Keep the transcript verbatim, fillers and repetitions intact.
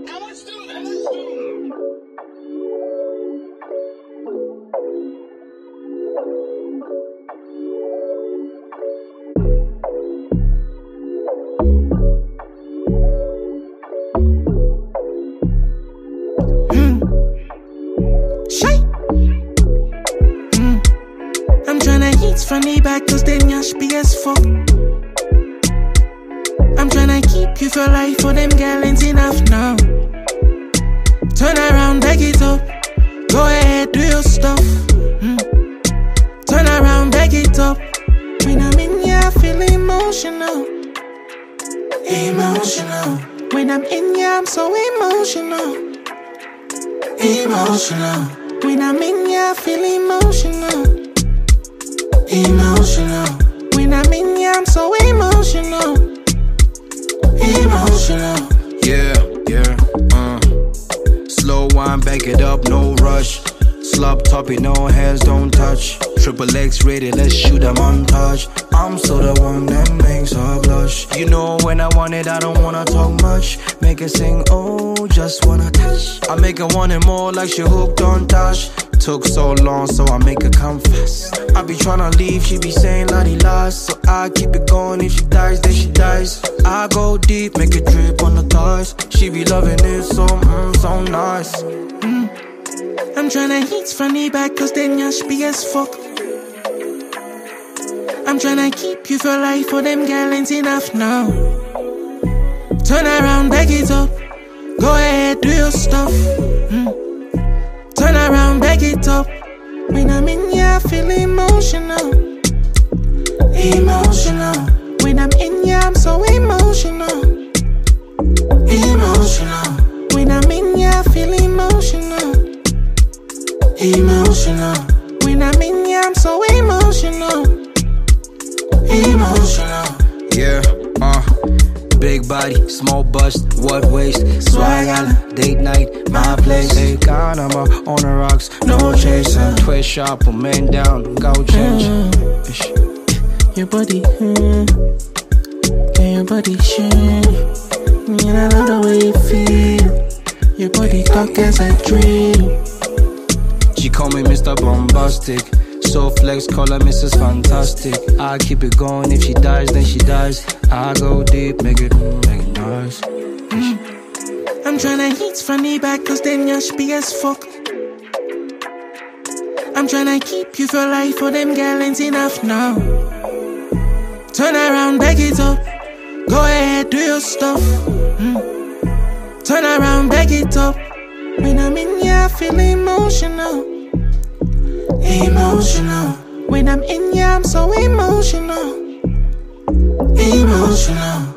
From the back, cause then yash be as fuck. I'm tryna keep you for life, for them girl ain't enough now. Turn around, back it up. Go ahead, do your stuff. Mm. Turn around, back it up. When I'm in here, I feel emotional. Emotional. When I'm in here, I'm so emotional. Emotional. When I'm in here, I feel emotional. Emotional. When I'm in here, I'm so emotional. Emotional. Yeah, yeah, uh. Slow wine, back it up, no rush. Slop toppy, no hands, don't touch. Triple X ready, let's shoot a montage. I'm so the one that makes her blush. You know when I want it, I don't wanna talk much. Make her sing, oh, just wanna touch. I make her want it more like she hooked on touch. Took so long, so I make her come fast. I be tryna leave, she be saying la-di-las. So I keep it going, if she dies, then she dies. I go deep, make it drip on the thighs. She be loving it so, mm, so nice. mm. I'm tryna hit from the back, cause then yash be as fuck. I'm tryna keep you for life, for them girl ain't enough now. Turn around, back it up. Go ahead, do your stuff. mm. Turn around, back it up. When I'm in here, I feel emotional. Emotional. When I'm in here, I'm so emotional. Emotional. When I'm in here, I feel emotional. Emotional. When I'm in here, I'm so emotional. Emotional. Yeah, uh. Big body, small bust, what waist? Swag island, date night, my place. Hey, carnival on the rocks, no chaser. Twist sharp, put man down, go change. Mm. Your body, mm. Yeah, your body shake. And I love the way you feel. Your body talk as I dream. She call me Mister Bombastic. So flex, call her Missus Fantastic. I keep it going, if she dies, then she dies. I go deep, make it, make it nice. mm. I'm tryna hit from the back, cause then yash be as fuck. I'm tryna keep you for life, for them girl ain't enough now. Turn around, back it up. Go ahead, do your stuff. mm. Turn around, back it up. When I'm in here, I feel emotional. Emotional. When I'm in here, I'm so emotional. Emotional.